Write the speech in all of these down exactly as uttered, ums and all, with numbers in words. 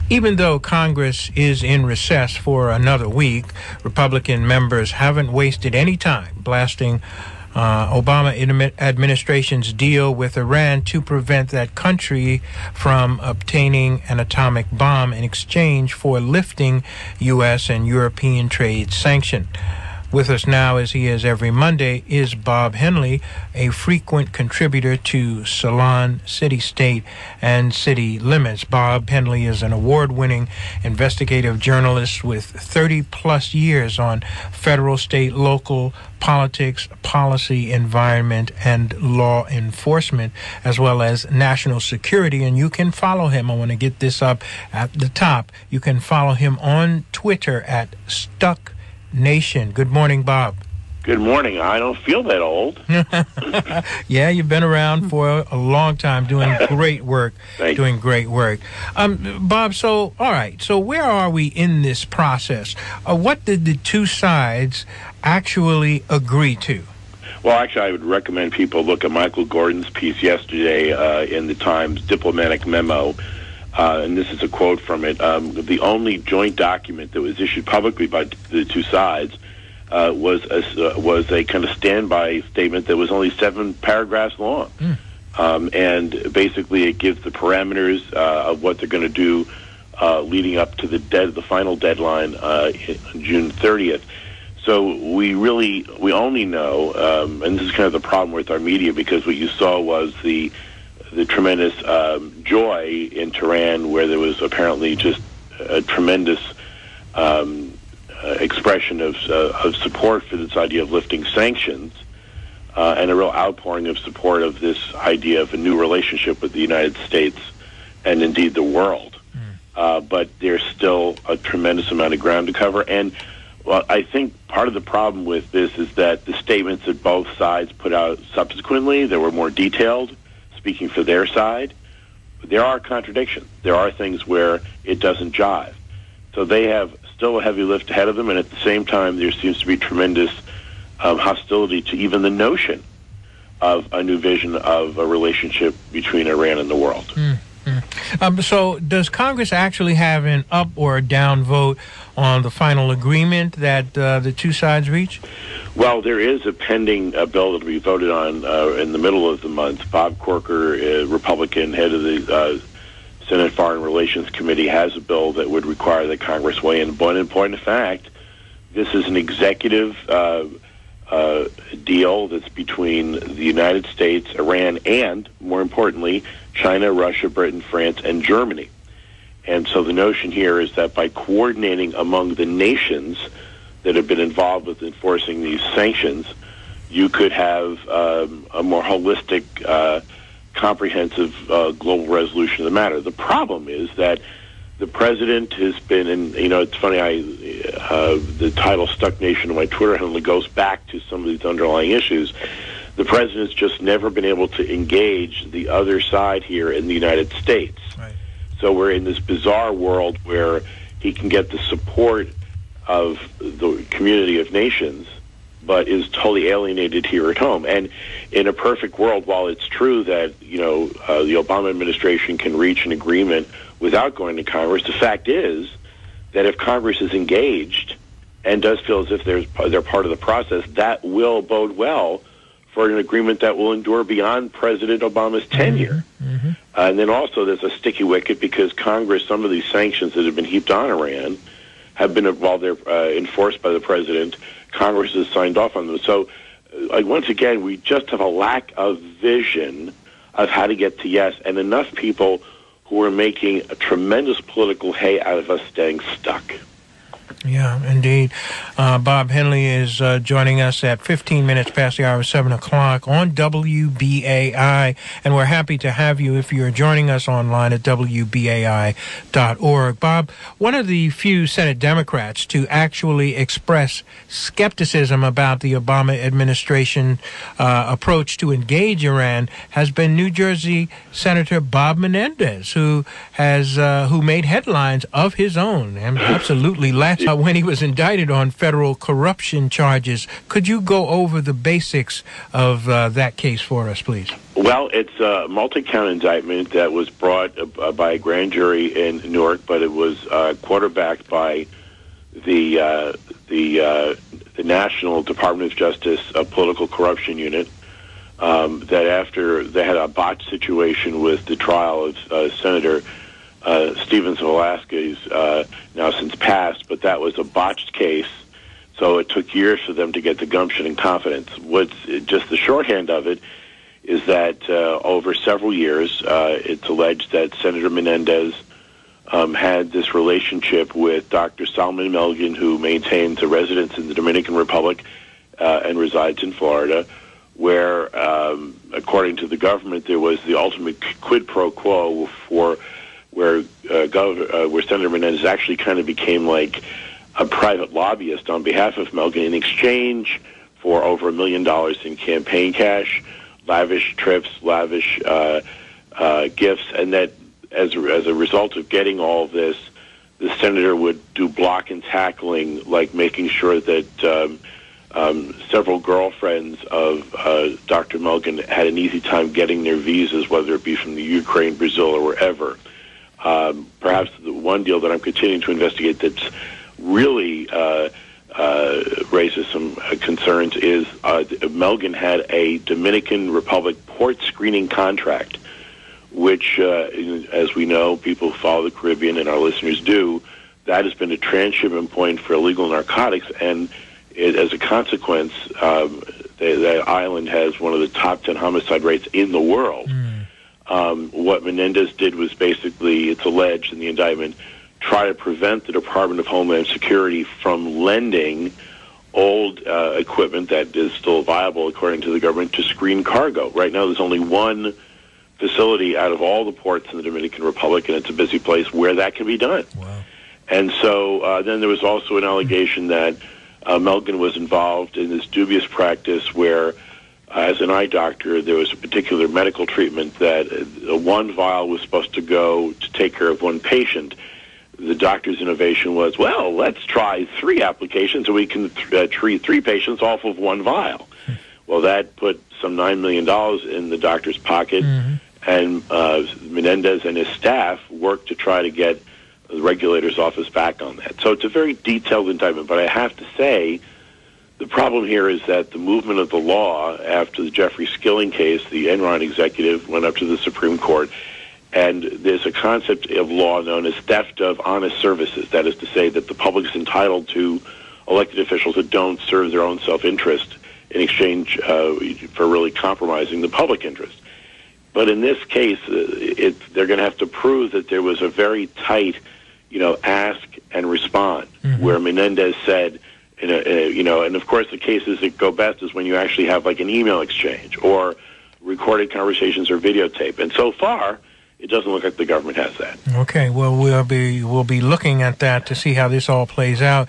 Even though Congress is in recess for another week, Republican members haven't wasted any time blasting uh, Obama administration's deal with Iran to prevent that country from obtaining an atomic bomb in exchange for lifting U S and European trade sanctions. With us now, as he is every Monday, is Bob Henley, a frequent contributor to Salon, City State, and City Limits. Bob Henley is an award-winning investigative journalist with thirty-plus years on federal, state, local politics, policy, environment, and law enforcement, as well as national security. And you can follow him. I want to get this up at the top. You can follow him on Twitter at Stuck Nation. Good morning, Bob. Good morning. I don't feel that old. Yeah, you've been around for a long time doing great work. doing great work. Um, Bob, so, all right, so where are we in this process? Uh, what did the two sides actually agree to? Well, actually, I would recommend people look at Michael Gordon's piece yesterday uh, in the Times Diplomatic Memo. Uh, and this is a quote from it. Um, the only joint document that was issued publicly by the two sides uh, was a, uh, was a kind of standby statement that was only seven paragraphs long. Mm. Um, and basically it gives the parameters uh, of what they're going to do uh, leading up to the dead, the final deadline uh, June thirtieth. So we really, we only know, um, and this is kind of the problem with our media, because what you saw was the the tremendous um, joy in Tehran, where there was apparently just a tremendous um, uh, expression of, uh, of support for this idea of lifting sanctions, uh, and a real outpouring of support of this idea of a new relationship with the United States and indeed the world. Mm. Uh, but there's still a tremendous amount of ground to cover. And well, I think part of the problem with this is that the statements that both sides put out subsequently, that were more detailed, speaking for their side, there are contradictions. There are things where it doesn't jive. So they have still a heavy lift ahead of them, and at the same time, there seems to be tremendous um, hostility to even the notion of a new vision of a relationship between Iran and the world. Mm-hmm. Um, so does Congress actually have an up or a down vote on the final agreement that uh, the two sides reach? Well, there is a pending uh, bill that will be voted on uh, in the middle of the month. Bob Corker, uh, Republican, head of the uh, Senate Foreign Relations Committee, has a bill that would require that Congress weigh in. But in point of fact, this is an executive uh, uh, deal that's between the United States, Iran, and, more importantly, China, Russia, Britain, France, and Germany. And so the notion here is that by coordinating among the nations that have been involved with enforcing these sanctions, you could have um, a more holistic, uh, comprehensive uh, global resolution of the matter. The problem is that the president has been, and you know, it's funny, I uh, the title Stuck Nation on my Twitter handle goes back to some of these underlying issues. The president's just never been able to engage the other side here in the United States. Right. So we're in this bizarre world where he can get the support of the community of nations, but is totally alienated here at home. And in a perfect world, while it's true that, you know, uh, the Obama administration can reach an agreement without going to Congress, the fact is that if Congress is engaged and does feel as if there's, they're part of the process, that will bode well for an agreement that will endure beyond President Obama's tenure. Mm-hmm. Uh, and then also there's a sticky wicket because Congress, some of these sanctions that have been heaped on Iran, have been, while they're uh, enforced by the president, Congress has signed off on them. So, uh, once again, we just have a lack of vision of how to get to yes, and enough people who are making a tremendous political hay out of us staying stuck. Yeah, indeed. Uh, Bob Henley is uh, joining us at fifteen minutes past the hour of seven o'clock on W B A I, and we're happy to have you if you're joining us online at W B A I dot org. Bob, one of the few Senate Democrats to actually express skepticism about the Obama administration uh, approach to engage Iran has been New Jersey Senator Bob Menendez, who has uh, who made headlines of his own and absolutely latched when he was indicted on federal corruption charges. Could you go over the basics of uh, that case for us, please? Well, it's a multi-count indictment that was brought uh, by a grand jury in Newark, but it was uh, quarterbacked by the uh, the, uh, the National Department of Justice uh, Political Corruption Unit. Um, that after they had a botched situation with the trial of uh, Senator uh, Stevens of Alaska, he's uh, now since passed, but that was a botched case, so it took years for them to get the gumption and confidence. What's just the shorthand of it is that uh, over several years, uh, it's alleged that Senator Menendez um, had this relationship with Doctor Solomon Melgen, who maintains a residence in the Dominican Republic uh, and resides in Florida, where, um, according to the government, there was the ultimate quid pro quo for where uh, Gov- uh, where Senator Menendez actually kind of became like a private lobbyist on behalf of Melgen in exchange for over a million dollars in campaign cash, lavish trips, lavish uh, uh, gifts, and that as a, as a result of getting all of this, the senator would do block and tackling, like making sure that um, Um, several girlfriends of uh, Doctor Melgen had an easy time getting their visas, whether it be from the Ukraine, Brazil, or wherever. Um, perhaps the one deal that I'm continuing to investigate that's really uh, uh, raises some uh, concerns is uh, Melgen had a Dominican Republic port screening contract, which, uh, as we know, people who follow the Caribbean, and our listeners do, that has been a transshipment point for illegal narcotics, and It, as a consequence, um, the, the island has one of the top ten homicide rates in the world. Mm. Um, what Menendez did was basically, it's alleged in the indictment, try to prevent the Department of Homeland Security from lending old uh, equipment that is still viable, according to the government, to screen cargo. Right now, there's only one facility out of all the ports in the Dominican Republic, and it's a busy place where that can be done. Wow. And so uh, then there was also an allegation that Uh, Melgen was involved in this dubious practice where, uh, as an eye doctor, there was a particular medical treatment that uh, one vial was supposed to go to take care of one patient. The doctor's innovation was, well, let's try three applications so we can th- uh, treat three patients off of one vial. Hmm. Well, that put some nine million dollars in the doctor's pocket, mm-hmm. and uh, Menendez and his staff worked to try to get the regulator's office back on that. So it's a very detailed indictment, but I have to say the problem here is that the movement of the law after the Jeffrey Skilling case, the Enron executive went up to the Supreme Court, and there's a concept of law known as theft of honest services. That is to say that the public is entitled to elected officials that don't serve their own self-interest in exchange uh, for really compromising the public interest. But in this case, uh, it, they're going to have to prove that there was a very tight you know, ask and respond, mm-hmm. where Menendez said, in a, uh, you know, and of course the cases that go best is when you actually have like an email exchange or recorded conversations or videotape. And so far, it doesn't look like the government has that. Okay, well, we'll be we'll be looking at that to see how this all plays out.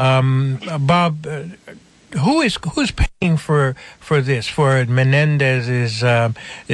Um, Bob, uh, who is who's paying for for this, for Menendez's uh, uh,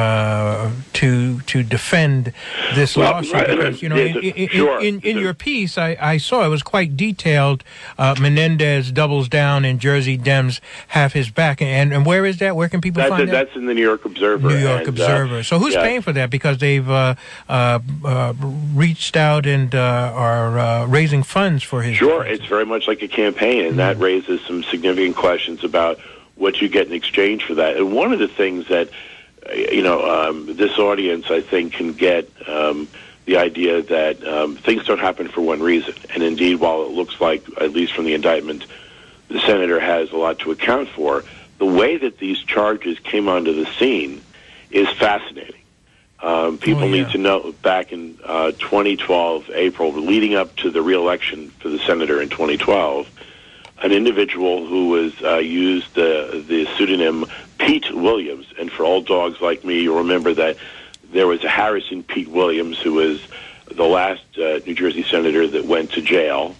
uh, to to defend this well, lawsuit? Right, because you know, in, in, sure. in, in your piece, I, I saw it was quite detailed. Uh, Menendez doubles down, and Jersey Dems have his back. And, and where is that? Where can people that's find a, that? That's in the New York Observer. New York and, Observer. Uh, so who's yeah. paying for that? Because they've uh, uh, uh, reached out and uh, are uh, raising funds for his. Sure, defense. It's very much like a campaign, and mm-hmm. that raises some significant questions about what you get in exchange for that. And one of the things that, you know, um, this audience, I think, can get um, the idea that um, things don't happen for one reason. And indeed, while it looks like, at least from the indictment, the senator has a lot to account for, the way that these charges came onto the scene is fascinating. Um, people oh, yeah. need to know back in uh, twenty twelve, April, leading up to the re-election for the senator in twenty twelve, an individual who was uh, used uh, the pseudonym Pete Williams. And for old dogs like me, you'll remember that there was a Harrison Pete Williams who was the last uh, New Jersey senator that went to jail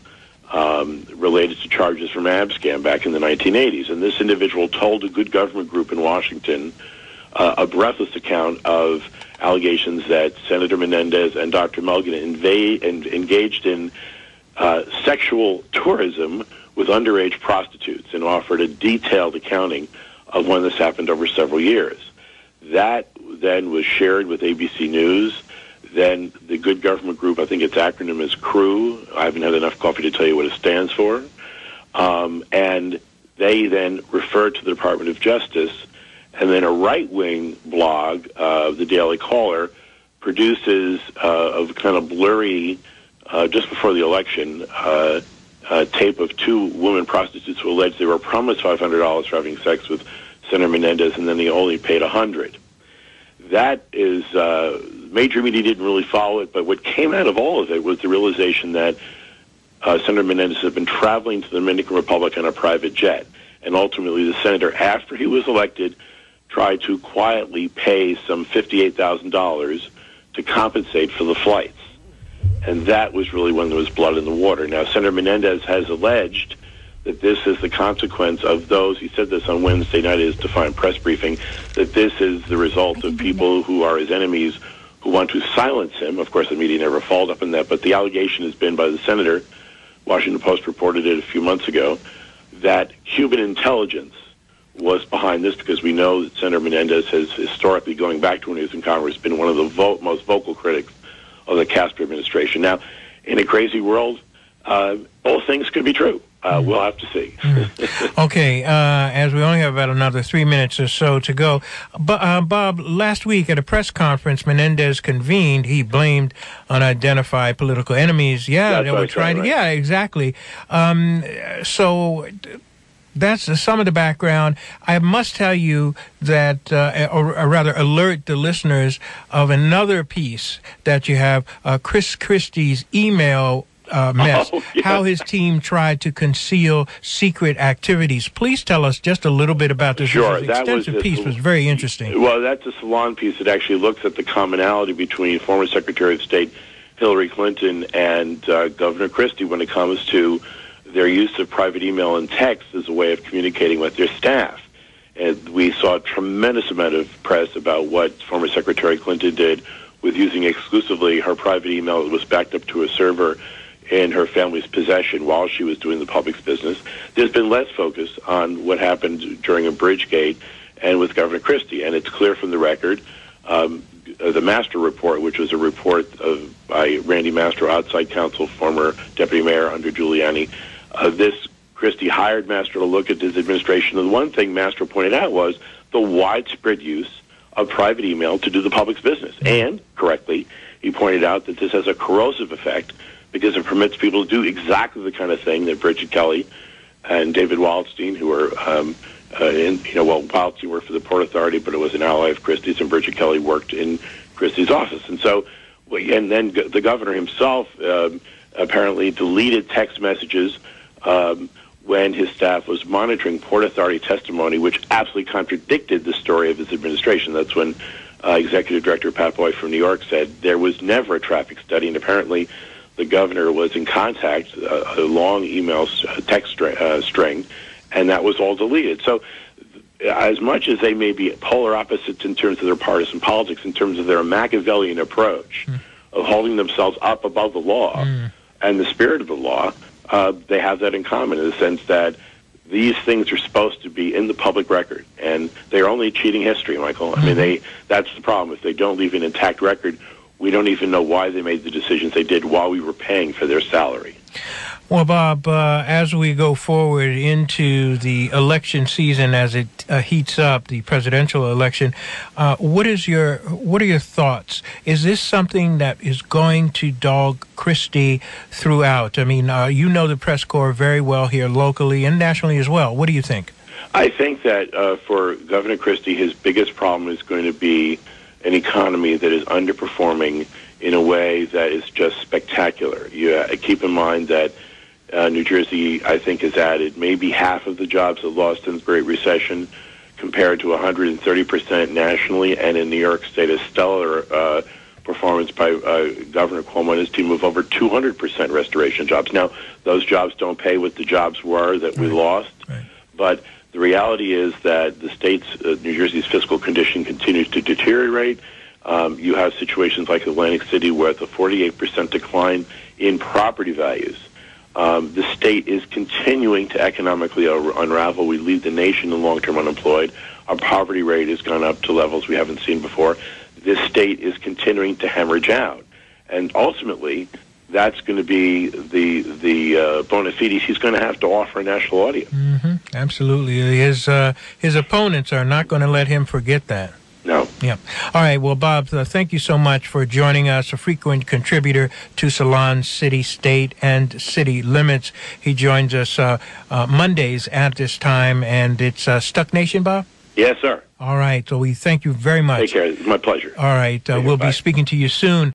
um, related to charges from Abscam back in the nineteen eighties. And this individual told a good government group in Washington uh, a breathless account of allegations that Senator Menendez and Doctor Melgen invade, and engaged in uh, sexual tourism with underage prostitutes and offered a detailed accounting of when this happened over several years. That then was shared with A B C News. Then the Good Government Group, I think its acronym is CREW. I haven't had enough coffee to tell you what it stands for. Um, and they then referred to the Department of Justice. And then a right-wing blog, uh, the Daily Caller, produces uh, a kind of blurry, uh, just before the election, uh, uh, tape of two women prostitutes who alleged they were promised five hundred dollars for having sex with Senator Menendez, and then they only paid one hundred dollars. That is, uh, major media didn't really follow it, but what came out of all of it was the realization that uh, Senator Menendez had been traveling to the Dominican Republic on a private jet. And ultimately, the senator, after he was elected, tried to quietly pay some fifty-eight thousand dollars to compensate for the flights. And that was really when there was blood in the water. Now, Senator Menendez has alleged that this is the consequence of those, he said this on Wednesday night at his Defiant press briefing, that this is the result of people who are his enemies who want to silence him. Of course, the media never followed up on that, but the allegation has been by the senator, Washington Post reported it a few months ago, that Cuban intelligence was behind this, because we know that Senator Menendez has historically, going back to when he was in Congress, been one of the vo- most vocal critics of the Castro administration. Now, in a crazy world, uh, both things could be true. Uh, we'll have to see. mm. Okay, uh, as we only have about another three minutes or so to go. But, uh, Bob, last week at a press conference Menendez convened, he blamed unidentified political enemies. Yeah, That's they were trying to. right. Yeah, exactly. Um, so that's some of the background. I must tell you that, uh, or, or rather alert the listeners of another piece that you have, uh, Chris Christie's email Uh, mess, oh, yeah. how his team tried to conceal secret activities. Please tell us just a little bit about this. Sure, This that extensive was piece was very interesting. Well, that's a salon piece that actually looks at the commonality between former Secretary of State Hillary Clinton and uh, Governor Christie when it comes to their use of private email and text as a way of communicating with their staff. And we saw a tremendous amount of press about what former Secretary Clinton did with using exclusively her private email that was backed up to a server in her family's possession while she was doing the public's business. There's been less focus on what happened during a Bridgegate and with Governor Christie, and it's clear from the record, um, the Mastro report, which was a report of, by Randy Mastro, outside counsel, former deputy mayor under Giuliani. Uh, this Christie hired Mastro to look at his administration, and the one thing Mastro pointed out was the widespread use of private email to do the public's business. And, correctly, he pointed out that this has a corrosive effect because it permits people to do exactly the kind of thing that Bridget Kelly and David Wildstein, who are, um, uh, in, you know, well, Wildstein worked for the Port Authority, but it was an ally of Christie's, and Bridget Kelly worked in Christie's office. And so, and then the governor himself um, apparently deleted text messages um, when his staff was monitoring Port Authority testimony, which absolutely contradicted the story of his administration. That's when uh, Executive Director Pat Boyd from New York said there was never a traffic study, and apparently the governor was in contact, uh, a long email uh, text string, uh, string, and that was all deleted. So as much as they may be polar opposites in terms of their partisan politics, in terms of their Machiavellian approach mm. of holding themselves up above the law mm. and the spirit of the law, uh, they have that in common in the sense that these things are supposed to be in the public record, and they're only cheating history, Michael. Mm-hmm. I mean, they that's the problem. If they don't leave an intact record, we don't even know why they made the decisions they did while we were paying for their salary. Well, Bob, uh, as we go forward into the election season, as it uh, heats up, the presidential election, uh, what is your what are your thoughts? Is this something that is going to dog Christie throughout? I mean, uh, you know the press corps very well here locally and nationally as well. What do you think? I think that uh, for Governor Christie, his biggest problem is going to be an economy that is underperforming in a way that is just spectacular. You uh, keep in mind that uh, New Jersey, I think, has added maybe half of the jobs it lost in the Great Recession, compared to one hundred thirty percent nationally, and in New York State, a stellar uh, performance by uh, Governor Cuomo and his team of over two hundred percent restoration jobs. Now, those jobs don't pay what the jobs were that we right. lost, right. but the reality is that the state's, uh, New Jersey's fiscal condition continues to deteriorate. Um, you have situations like Atlantic City with a forty-eight percent decline in property values. Um, the state is continuing to economically unravel. We lead the nation in long-term unemployed. Our poverty rate has gone up to levels we haven't seen before. This state is continuing to hemorrhage out. And ultimately, that's going to be the the uh, bona fides he's going to have to offer a national audience. Mm-hmm. Absolutely. His, uh, his opponents are not going to let him forget that. No. Yeah. All right. Well, Bob, uh, thank you so much for joining us, a frequent contributor to Salon City, State, and City Limits. He joins us uh, uh, Mondays at this time, and it's uh, Stuck Nation, Bob? Yes, sir. All right. So we thank you very much. Take care. It's my pleasure. All right. Uh, we'll Bye. be speaking to you soon.